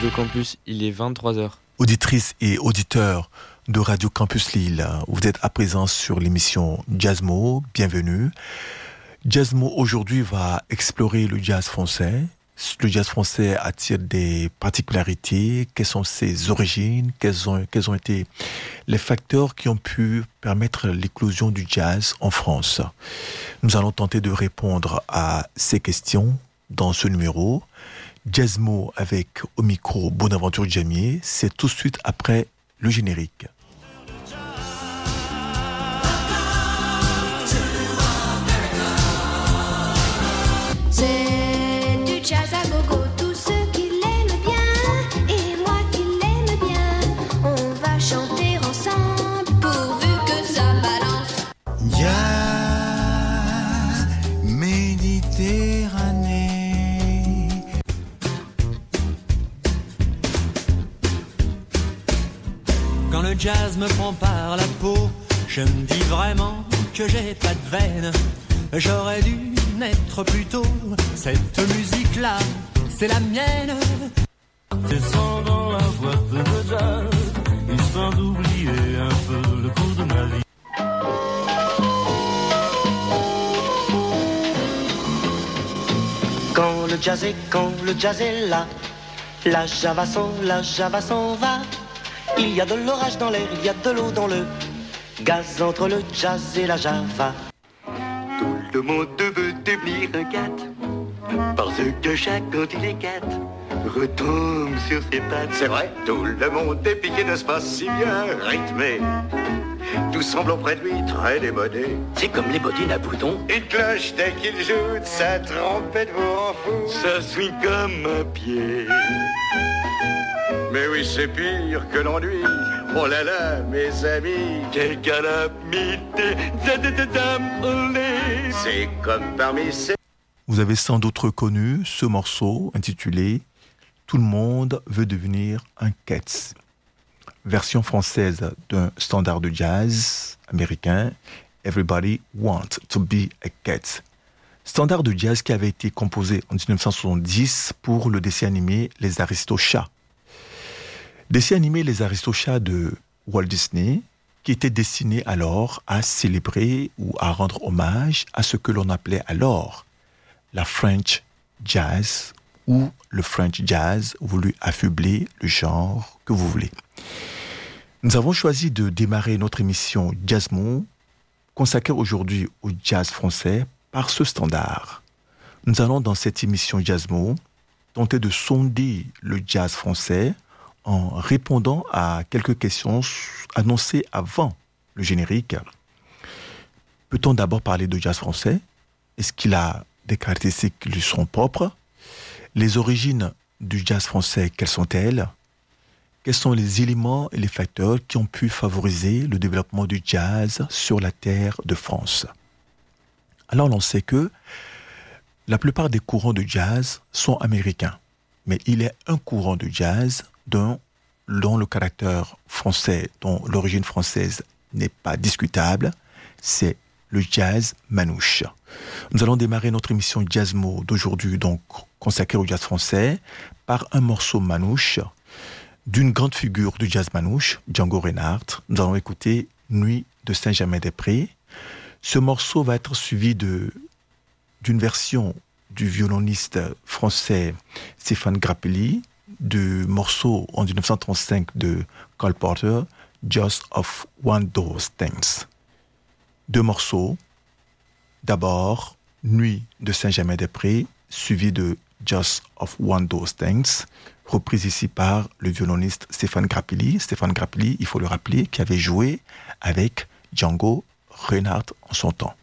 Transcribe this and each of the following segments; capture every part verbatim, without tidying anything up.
Radio Campus, il est vingt-trois heures. Auditrices et auditeurs de Radio Campus Lille, vous êtes à présent sur l'émission Jazzmo, bienvenue. Jazzmo aujourd'hui va explorer le jazz français. Le jazz français a-t-il des particularités? Quelles sont ses origines? Quels ont, quels ont été les facteurs qui ont pu permettre l'éclosion du jazz en France? Nous allons tenter de répondre à ces questions dans ce numéro. Jazzmo avec au micro Bonaventure Djamier, c'est tout de suite après le générique. C'est du jazz à gogo, tous ceux qui l'aiment bien et moi qui l'aime bien. On va chanter ensemble pourvu que ça balance. Jazz Méditerranée. Quand le jazz me prend par la peau, je me dis vraiment que j'ai pas de veine. J'aurais dû naître plus tôt. Cette musique-là, c'est la mienne. Descends dans la boîte de jazz, histoire d'oublier un peu le cours de ma vie. Quand le jazz est, quand le jazz est là, la java s'en, la java s'en va. Il y a de l'orage dans l'air, il y a de l'eau dans le gaz entre le jazz et la java. Tout le monde veut devenir un cat, parce que chaque quand il est cat, retombe sur ses pattes. C'est vrai, tout le monde est piqué, n'est-ce pas si bien rythmé. Tout semble auprès de lui très démodé. C'est comme les bottines à boutons. Une cloche dès qu'il joue de sa trompette vous rend fou. Ça swing comme un pied. Mais oui, c'est pire que l'ennui. Oh là là, mes amis, quelle calamité. C'est comme parmi ces... Vous avez sans doute reconnu ce morceau intitulé « Tout le monde veut devenir un Cats », version française d'un standard de jazz américain « Everybody wants to be a cat ». Standard de jazz qui avait été composé en dix-neuf cent soixante-dix pour le dessin animé « Les Aristochats ». Dessin animé Les Aristochats de Walt Disney, qui était destiné alors à célébrer ou à rendre hommage à ce que l'on appelait alors la French Jazz ou le French Jazz, voulu affubler le genre que vous voulez. Nous avons choisi de démarrer notre émission Jazzmo, consacrée aujourd'hui au jazz français, par ce standard. Nous allons dans cette émission Jazzmo tenter de sonder le jazz français en répondant à quelques questions annoncées avant le générique. Peut-on d'abord parler de jazz français? Est-ce qu'il a des caractéristiques qui lui sont propres? Les origines du jazz français, quelles sont-elles? Quels sont les éléments et les facteurs qui ont pu favoriser le développement du jazz sur la terre de France? Alors l'on sait que la plupart des courants de jazz sont américains, mais il est un courant de jazz dont, dont le caractère français, dont l'origine française n'est pas discutable, c'est le jazz manouche. Nous allons démarrer notre émission Jazzmo d'aujourd'hui, donc consacrée au jazz français, par un morceau manouche d'une grande figure du jazz manouche, Django Reinhardt. Nous allons écouter Nuit de Saint-Germain-des-Prés. Ce morceau va être suivi de, d'une version du violoniste français Stéphane Grappelli, du morceau en dix-neuf cent trente-cinq de Cole Porter, Just of One Those Things. Deux morceaux. D'abord, Nuit de Saint-Germain-des-Prés, suivi de Just of One Those Things, reprise ici par le violoniste Stéphane Grappelli. Stéphane Grappelli, il faut le rappeler, qui avait joué avec Django Reinhardt en son temps.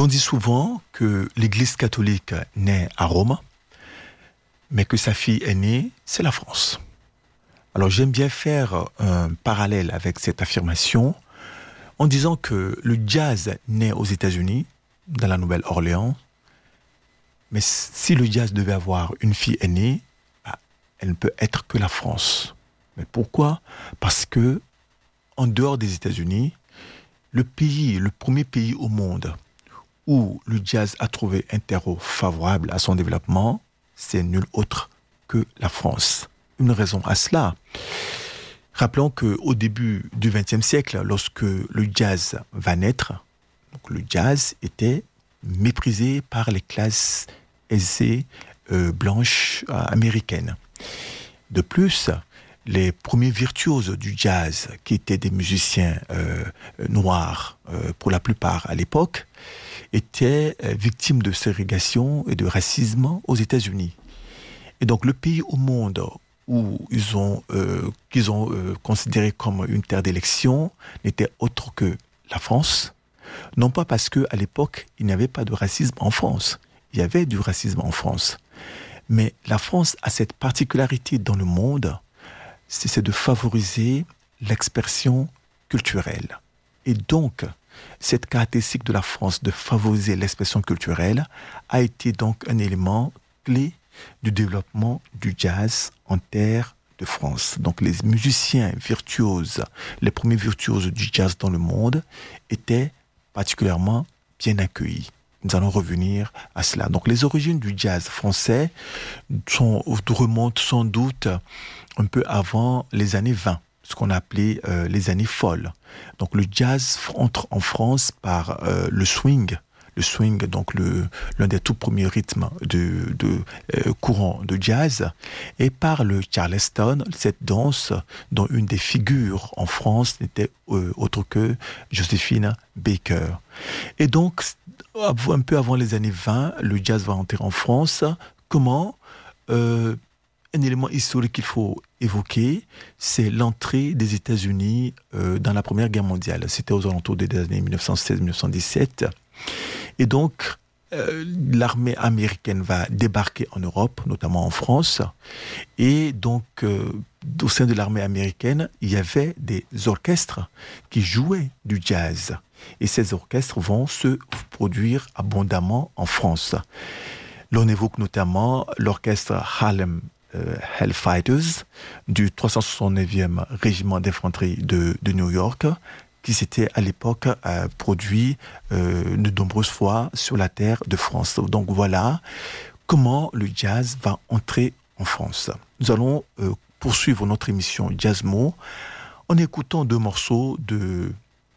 L'on dit souvent que l'Église catholique naît à Rome, mais que sa fille aînée, c'est la France. Alors j'aime bien faire un parallèle avec cette affirmation en disant que le jazz naît aux États-Unis, dans la Nouvelle-Orléans, mais si le jazz devait avoir une fille aînée, bah, elle ne peut être que la France. Mais pourquoi ? Parce que, en dehors des États-Unis, le pays, le premier pays au monde où le jazz a trouvé un terreau favorable à son développement, c'est nul autre que la France. Une raison à cela. Rappelons qu'au début du vingtième siècle, lorsque le jazz va naître, donc le jazz était méprisé par les classes aisées euh, blanches euh, américaines. De plus, les premiers virtuoses du jazz, qui étaient des musiciens euh, noirs euh, pour la plupart à l'époque, étaient euh, victimes de ségrégation et de racisme aux États-Unis. Et donc le pays au monde où ils ont, euh, qu'ils ont euh, considéré comme une terre d'élection n'était autre que la France. Non pas parce qu'à l'époque, il n'y avait pas de racisme en France. Il y avait du racisme en France. Mais la France a cette particularité dans le monde, c'est de favoriser l'expression culturelle. Et donc, cette caractéristique de la France de favoriser l'expression culturelle a été donc un élément clé du développement du jazz en terre de France. Donc les musiciens virtuoses, les premiers virtuoses du jazz dans le monde étaient particulièrement bien accueillis. Nous allons revenir à cela. Donc les origines du jazz français sont, remontent sans doute un peu avant les années vingt, ce qu'on appelait euh, les années folles. Donc le jazz entre en France par euh, le swing, le swing, donc le, l'un des tout premiers rythmes de, de euh, courant de jazz, et par le Charleston, cette danse dont une des figures en France n'était euh, autre que Joséphine Baker. Et donc, un peu avant les années vingt, le jazz va entrer en France. Comment ? euh, Un élément historique qu'il faut évoquer, c'est l'entrée des États-Unis euh, dans la Première Guerre mondiale. C'était aux alentours des années dix-neuf cent seize dix-neuf cent dix-sept. Et donc, euh, l'armée américaine va débarquer en Europe, notamment en France. Et donc, euh, au sein de l'armée américaine, il y avait des orchestres qui jouaient du jazz. Et ces orchestres vont se produire abondamment en France. L'on évoque notamment l'orchestre Harlem euh, Hellfighters du trois cent soixante-neuvième régiment d'infanterie de, de New York, qui s'était à l'époque euh, produit euh, de nombreuses fois sur la terre de France. Donc voilà comment le jazz va entrer en France. Nous allons euh, poursuivre notre émission Jazzmo en écoutant deux morceaux de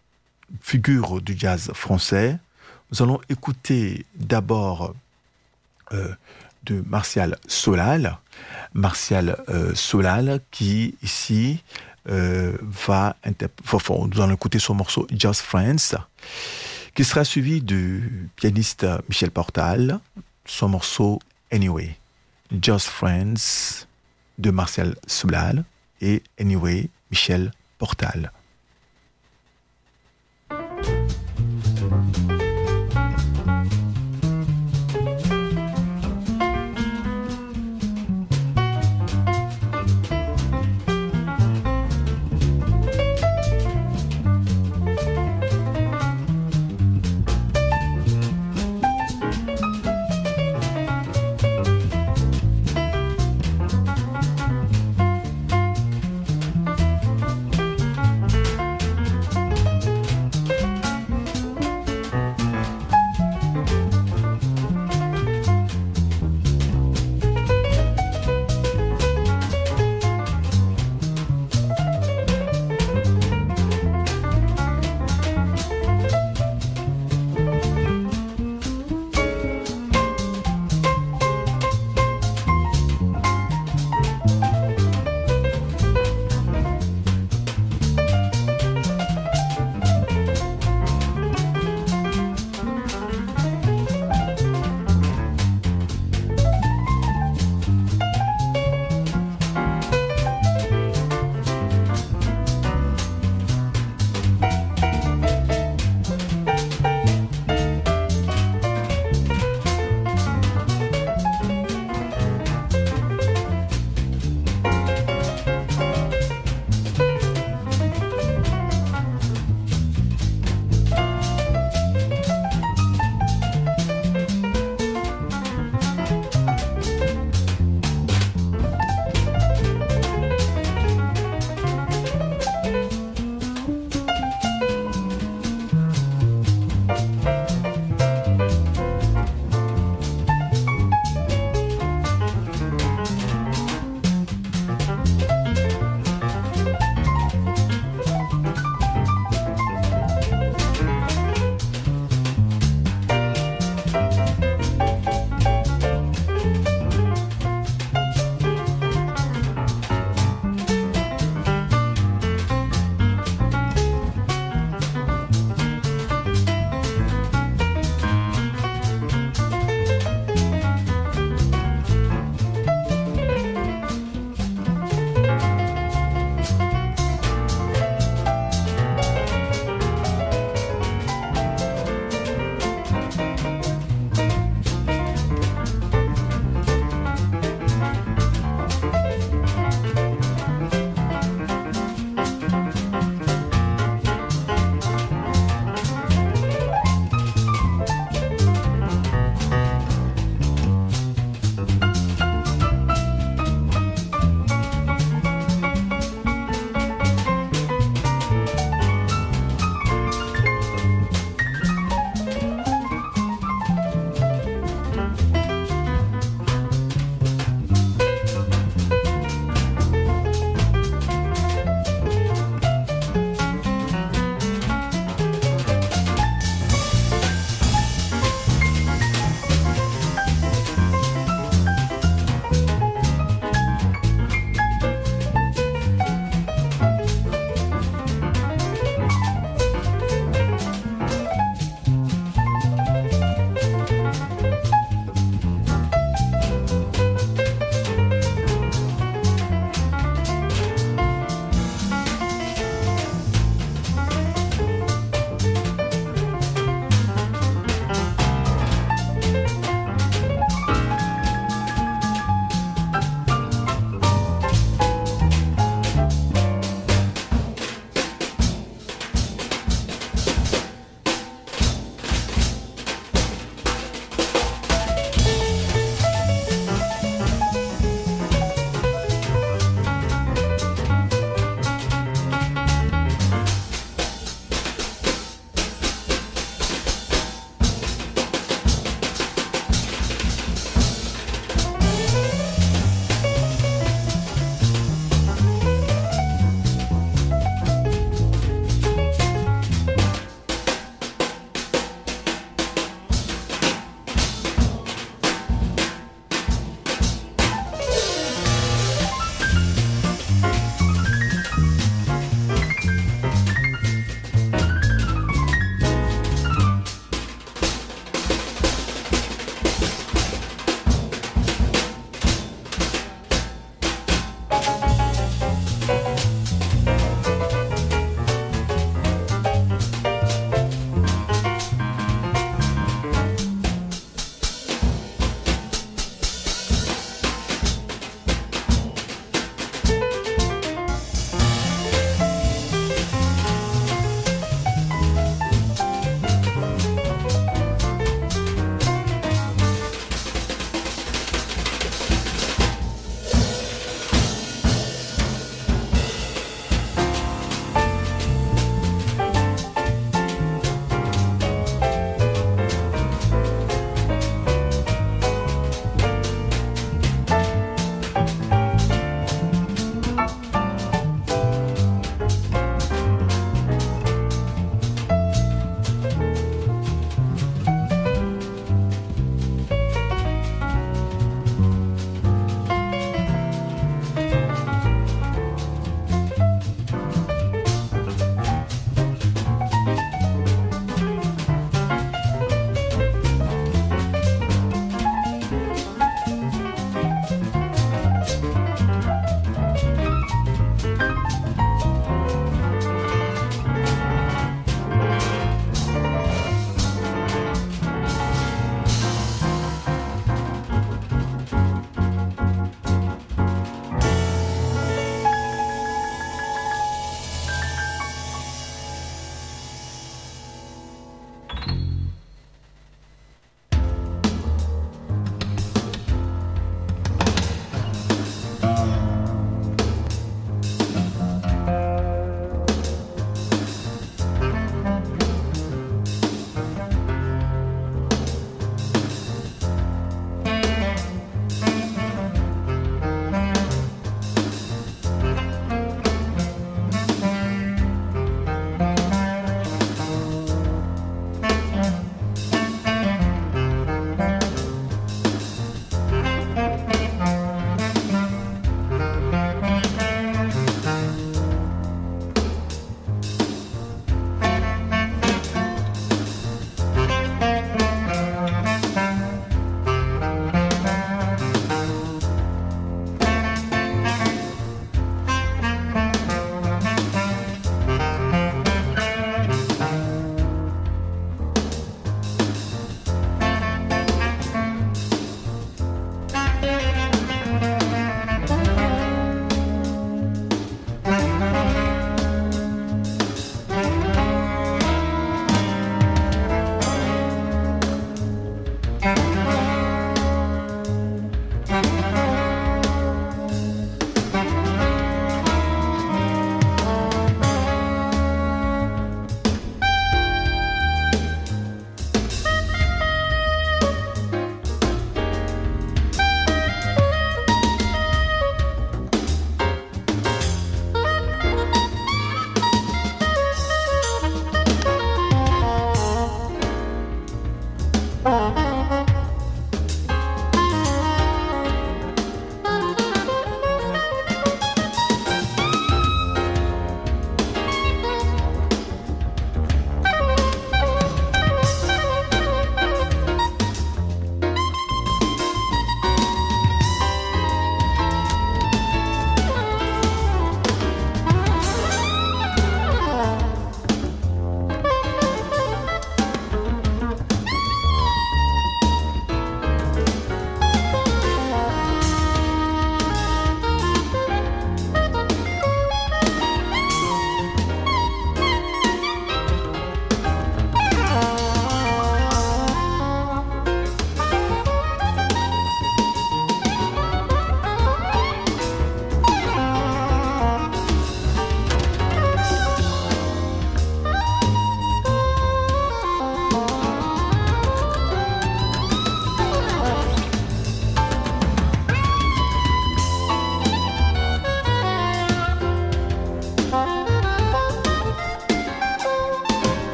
figures du jazz français. Nous allons écouter d'abord euh, de Martial Solal. Martial euh, Solal qui ici Euh, va interp- enfin, nous allons écouter son morceau Just Friends, qui sera suivi du pianiste Michel Portal, son morceau Anyway. Just Friends de Martial Solal et Anyway, Michel Portal. Just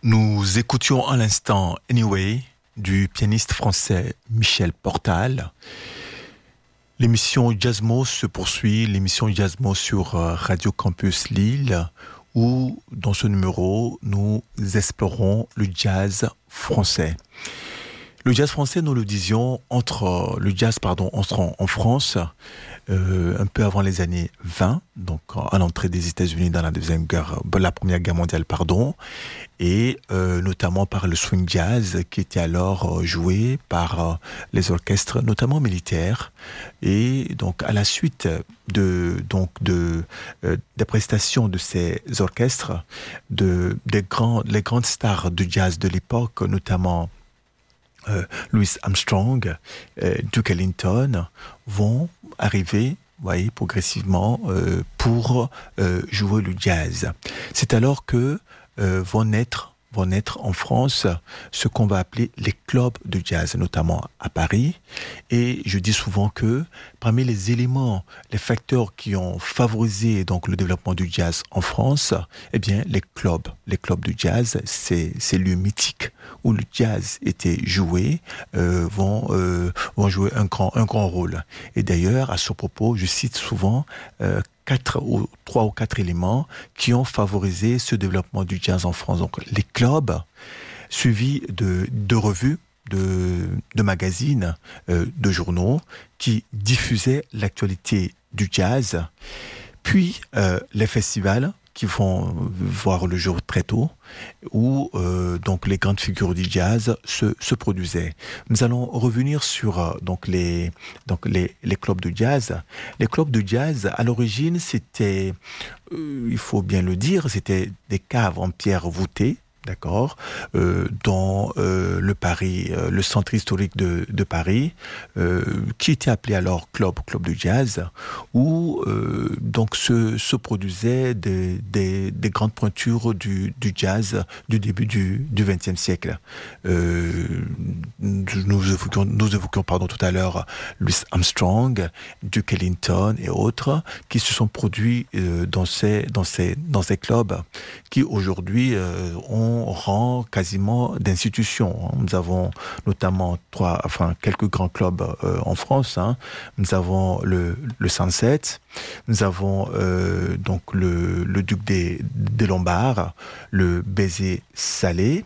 Nous écoutions à l'instant Anyway du pianiste français Michel Portal. L'émission Jazzmo se poursuit, l'émission Jazzmo sur Radio Campus Lille, où dans ce numéro, nous explorons le jazz français. Le jazz français, nous le disions, entre le jazz, pardon, entre en France euh, un peu avant les années vingt, donc à l'entrée des États-Unis dans la deuxième guerre, la première guerre mondiale, pardon, et euh, notamment par le swing jazz qui était alors joué par euh, les orchestres, notamment militaires, et donc à la suite de donc de euh, des prestations de ces orchestres, de des grands les grandes stars du jazz de l'époque, notamment Euh, Louis Armstrong, euh, Duke Ellington, vont arriver, vous voyez, progressivement euh, pour euh, jouer le jazz. C'est alors que euh, vont naître vont naître en France ce qu'on va appeler les clubs de jazz, notamment à Paris. Et je dis souvent que parmi les éléments, les facteurs qui ont favorisé donc le développement du jazz en France, eh bien les clubs, les clubs de jazz, c'est ces lieux mythiques où le jazz était joué, euh, vont euh, vont jouer un grand un grand rôle. Et d'ailleurs, à ce propos, je cite souvent euh, quatre ou trois ou quatre éléments qui ont favorisé ce développement du jazz en France. Donc les clubs, suivis de, de revues, de, de magazines, euh, de journaux qui diffusaient l'actualité du jazz, puis euh, les festivals qui vont voir le jour très tôt, où euh, donc les grandes figures du jazz se, se produisaient. Nous allons revenir sur euh, donc les donc les les clubs de jazz. Les clubs de jazz, à l'origine, c'était, euh, il faut bien le dire, c'était des caves en pierre voûtée. D'accord, euh, dans euh, le Paris, euh, le centre historique de, de Paris, euh, qui était appelé alors club, club de jazz, où euh, donc se, se produisaient des, des, des grandes pointures du, du jazz du début du, du vingtième siècle. Euh, nous évoquions, nous évoquions pardon, tout à l'heure Louis Armstrong, Duke Ellington et autres, qui se sont produits euh, dans ces, dans ces, dans ces clubs, qui aujourd'hui euh, ont rang quasiment d'institution. Nous avons notamment trois, enfin quelques grands clubs euh, en France. Hein. Nous avons le, le Sunset, nous avons euh, donc le, le Duc des, des Lombards, le Baiser Salé,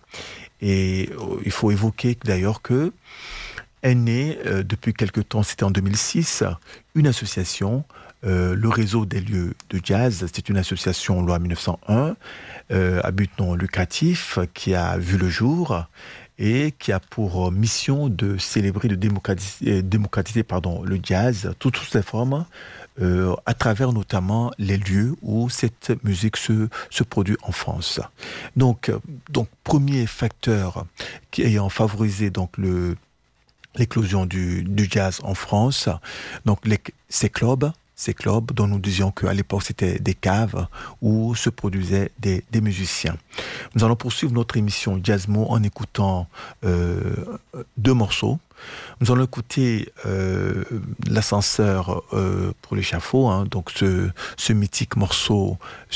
et euh, il faut évoquer d'ailleurs que est née euh, depuis quelque temps, c'était en deux mille six, une association. Euh, le réseau des lieux de jazz, c'est une association loi mille neuf cent un euh, à but non lucratif qui a vu le jour et qui a pour mission de célébrer, de démocratiser, démocratiser pardon, le jazz, toutes, toutes ses formes, euh, à travers notamment les lieux où cette musique se, se produit en France. Donc, donc premier facteur qui ayant favorisé donc le l'éclosion du, du jazz en France, donc les, ces clubs, ces clubs dont nous disions qu'à l'époque c'était des caves où se produisaient des, des musiciens. Nous allons poursuivre notre émission Jazzmo en écoutant euh, deux morceaux. Nous allons écouter euh, l'ascenseur euh, pour l'échafaud, hein, donc ce, ce mythique morceau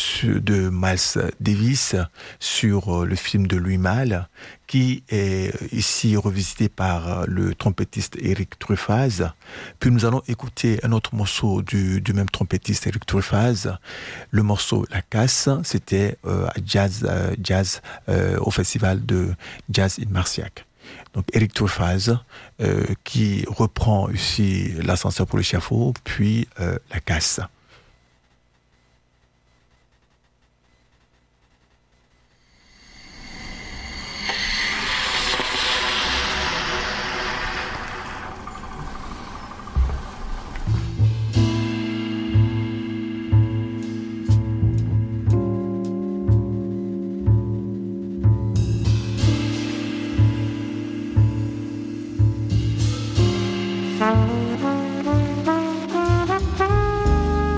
de Miles Davis sur euh, le film de Louis Malle, qui est ici revisité par le trompettiste Eric Truffaz. Puis nous allons écouter un autre morceau du, du même trompettiste Eric Truffaz. Le morceau La Casse, c'était euh, jazz, euh, jazz euh, au festival de Jazz in Marciac. Donc Eric Truffaz euh, qui reprend ici l'ascenseur pour l'échafaud, puis euh, La Casse. Thank you.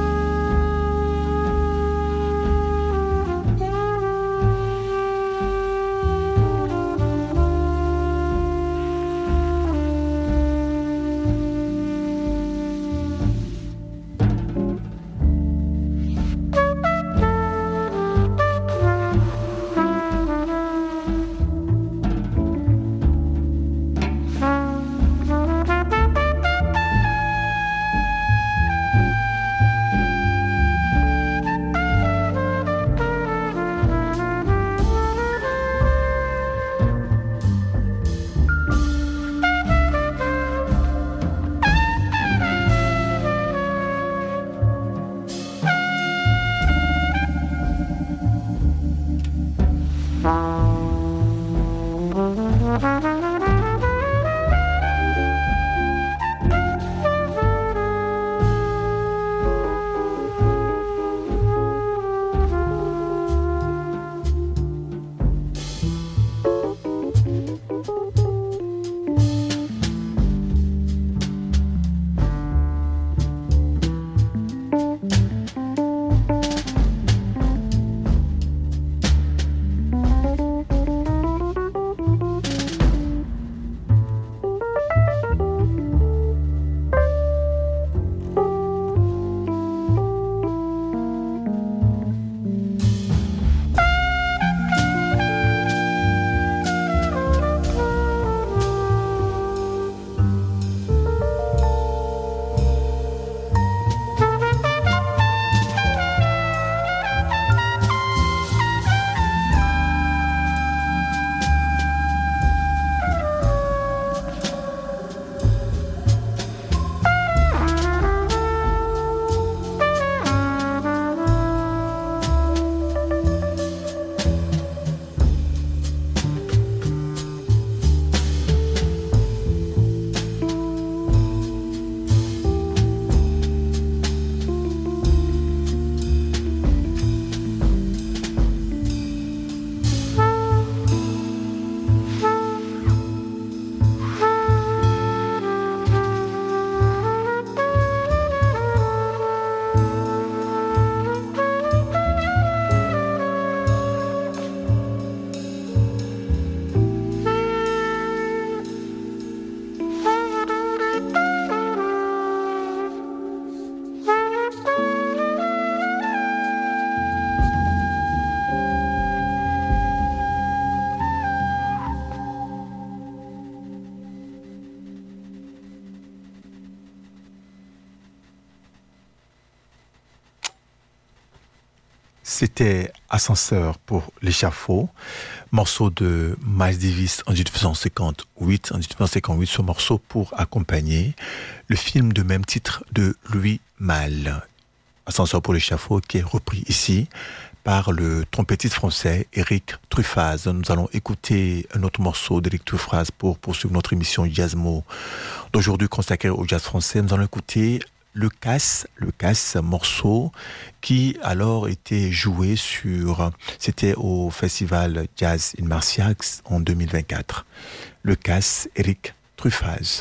c'était Ascenseur pour l'échafaud, morceau de Miles Davis en dix-neuf cent cinquante-huit, en dix-neuf cent cinquante-huit, ce morceau pour accompagner le film de même titre de Louis Malle, Ascenseur pour l'échafaud, qui est repris ici par le trompettiste français Éric Truffaz. Nous allons écouter un autre morceau d'Éric Truffaz pour poursuivre notre émission Jazzmo d'aujourd'hui consacrée au jazz français. Nous allons écouter Le Casse, Le Casse, morceau qui alors était joué sur, c'était au festival Jazz in Marciac en deux mille vingt-quatre. Le Casse, Éric Truffaz.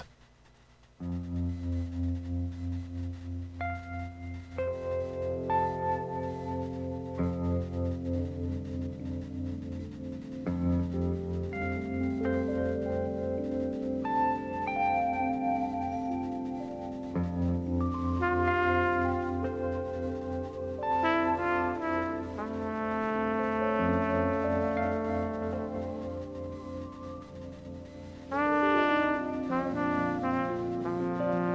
Thank you.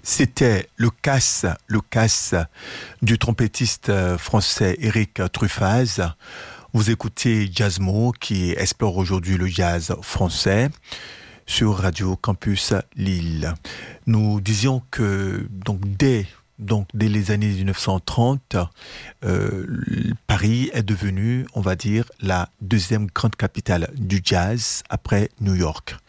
C'était le casse, le casse du trompettiste français Eric Truffaz. Vous écoutez Jazzmo qui explore aujourd'hui le jazz français sur Radio Campus Lille. Nous disions que donc dès donc dès les années dix-neuf cent trente, euh, Paris est devenu, on va dire, la deuxième grande capitale du jazz après New York.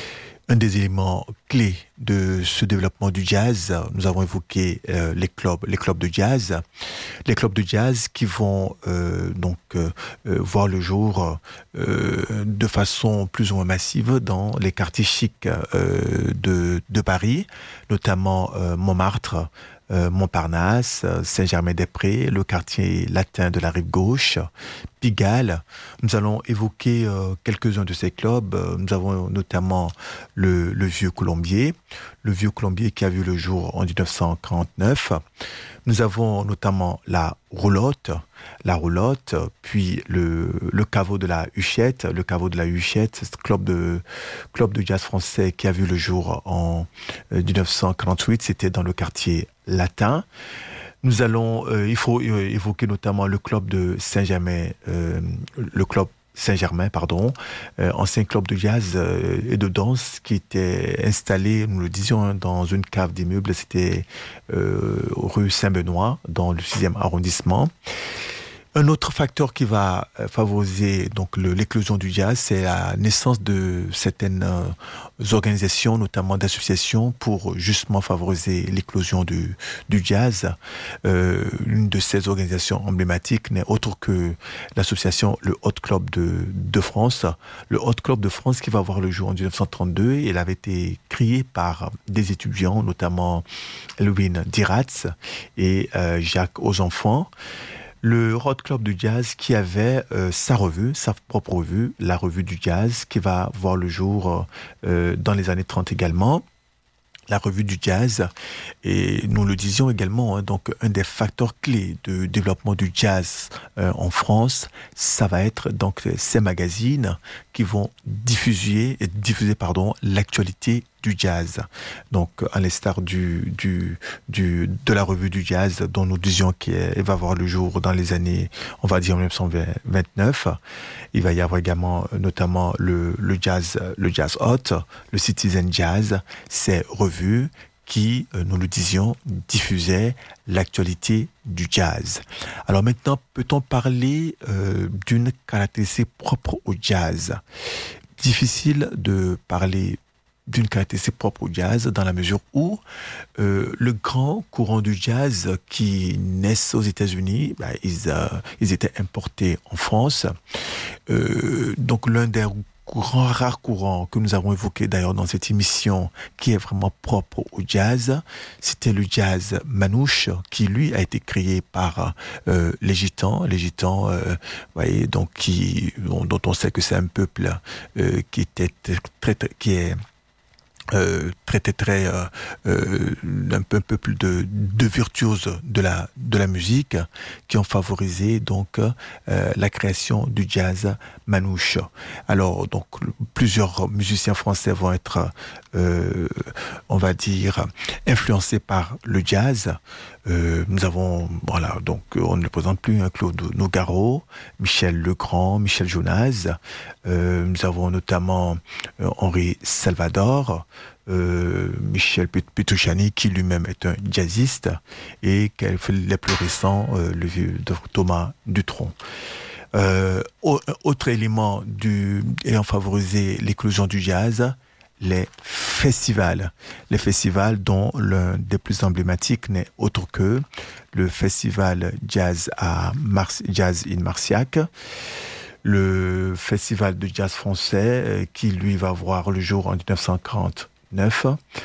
Un des éléments clés de ce développement du jazz, nous avons évoqué euh, les clubs, les clubs de jazz, les clubs de jazz qui vont euh, donc euh, voir le jour euh, de façon plus ou moins massive dans les quartiers chics euh, de, de Paris, notamment euh, Montmartre, Euh, Montparnasse, Saint-Germain-des-Prés, le quartier latin de la rive gauche, Pigalle. Nous allons évoquer euh, quelques-uns de ces clubs. Nous avons notamment le, le Vieux Colombier, le Vieux Colombier qui a vu le jour en dix-neuf cent quarante-neuf. Nous avons notamment la Roulotte, la Roulotte, puis le, le caveau de la Huchette, le caveau de la Huchette, c'est un club de, club de jazz français qui a vu le jour en euh, dix-neuf cent quarante-huit, c'était dans le quartier latin. Nous allons, euh, il faut euh, évoquer notamment le club de Saint-Germain, euh, le club Saint-Germain, pardon, euh, ancien club de jazz euh, et de danse qui était installé, nous le disions, hein, dans une cave d'immeuble, c'était euh, rue Saint-Benoît, dans le sixième arrondissement. Un autre facteur qui va favoriser donc le, l'éclosion du jazz, c'est la naissance de certaines euh, organisations, notamment d'associations, pour justement favoriser l'éclosion du, du jazz. Euh, une de ces organisations emblématiques n'est autre que l'association Le Hot Club de, de France. Le Hot Club de France qui va voir le jour en dix-neuf cent trente-deux. Et elle avait été créée par des étudiants, notamment Elwin Diratz et euh, Jacques Osenfants. Le Hot Club du Jazz qui avait euh, sa revue, sa propre revue, la revue du jazz, qui va voir le jour euh, dans les années trente également. La revue du jazz, et nous le disions également, hein, donc un des facteurs clés de développement du jazz euh, en France, ça va être donc ces magazines qui vont diffuser, diffuser pardon, l'actualité du jazz. Donc, à l'instar du, du, du, de la revue du jazz dont nous disions qu'elle va voir le jour dans les années, on va dire, dix-neuf cent vingt-neuf. Il va y avoir également, notamment, le, le jazz, le jazz hot, le Citizen Jazz, ces revues qui, nous le disions, diffusaient l'actualité du jazz. Alors maintenant, peut-on parler euh, d'une caractéristique propre au jazz? Difficile de parler d'une caractéristique propre au jazz dans la mesure où euh, le grand courant du jazz qui naissent aux États-Unis, bah, ils, euh, ils étaient importés en France. Euh, donc l'un des grands rares courants que nous avons évoqué d'ailleurs dans cette émission qui est vraiment propre au jazz, c'était le jazz manouche qui lui a été créé par euh, les Gitans, les Gitans, euh, voyez, donc qui dont on sait que c'est un peuple euh, qui était très, très qui est Euh, très très très euh, euh, un peu un peuple de, de virtuoses de la de la musique qui ont favorisé donc euh, la création du jazz manouche. Alors donc plusieurs musiciens français vont être euh, on va dire influencés par le jazz. Euh, nous avons voilà donc on ne le présente plus hein, Claude Nougaro, Michel Legrand, Michel Jonas. Euh, nous avons notamment euh, Henri Salvador. Euh, Michel Petrucciani qui lui-même est un jazziste et qui fait les plus récents, euh, le vieux de Thomas Dutronc. Euh, autre élément du, ayant favorisé l'éclosion du jazz, les festivals. Les festivals dont l'un des plus emblématiques n'est autre que le festival Jazz à Mars, Jazz in Marciac, le festival de jazz français euh, qui lui va voir le jour en dix-neuf cent quarante-neuf.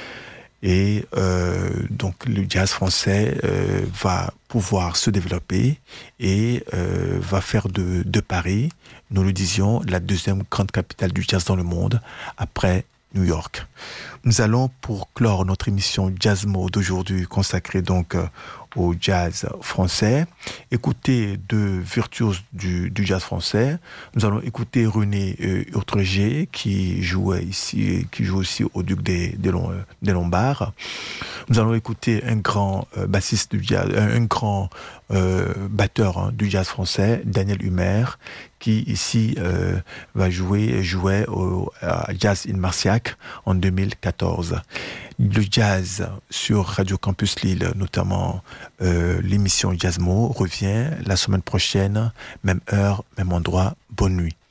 Et euh, donc le jazz français euh, va pouvoir se développer et euh, va faire de, de Paris, nous le disions, la deuxième grande capitale du jazz dans le monde après New York. Nous allons, pour clore notre émission Jazzmo d'aujourd'hui, consacrée donc euh, au jazz français, écouter deux virtuoses du, du jazz français. Nous allons écouter René euh, Urtreger, qui jouait ici, qui joue aussi au Duc des, des, des Lombards. Nous allons écouter un grand euh, bassiste du jazz, un, un grand euh, batteur hein, du jazz français, Daniel Humer, qui ici euh, va jouer, jouait au à Jazz in Marciac en deux mille quatorze. Le jazz sur Radio Campus Lille, notamment euh, l'émission Jazzmo, revient la semaine prochaine, même heure, même endroit. Bonne nuit.